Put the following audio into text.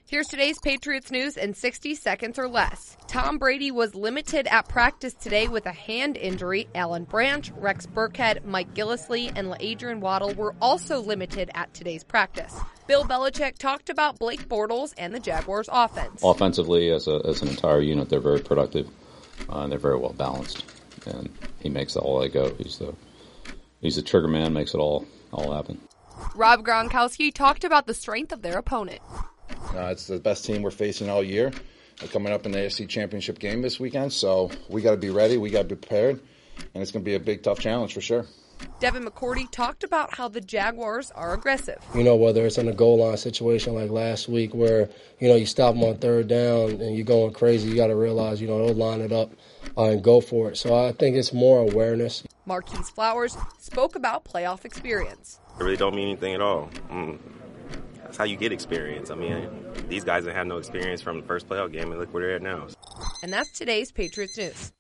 Here's today's Patriots news in 60 seconds or less. Tom Brady was limited at practice today with a hand injury. Alan Branch, Rex Burkhead, Mike Gillislee, and Adrian Waddle were also limited at today's practice. Bill Belichick talked about Blake Bortles and the Jaguars' offense. Offensively, as an entire unit, they're very productive and they're very well balanced. And he makes it all go. He's the trigger man, makes it all happen. Rob Gronkowski talked about the strength of their opponent. It's the best team we're facing all year. They're coming up in the AFC Championship game this weekend, so we got to be ready, we got to be prepared, and it's going to be a big, tough challenge for sure. Devin McCourty talked about how the Jaguars are aggressive. Whether it's in a goal line situation like last week where, you stop them on third down and you're going crazy, you got to realize, they'll line it up and go for it. So I think it's more awareness. Marquise Flowers spoke about playoff experience. It really don't mean anything at all. That's how you get experience. These guys didn't have no experience from the first playoff game, and look where they're at now. And that's today's Patriots News.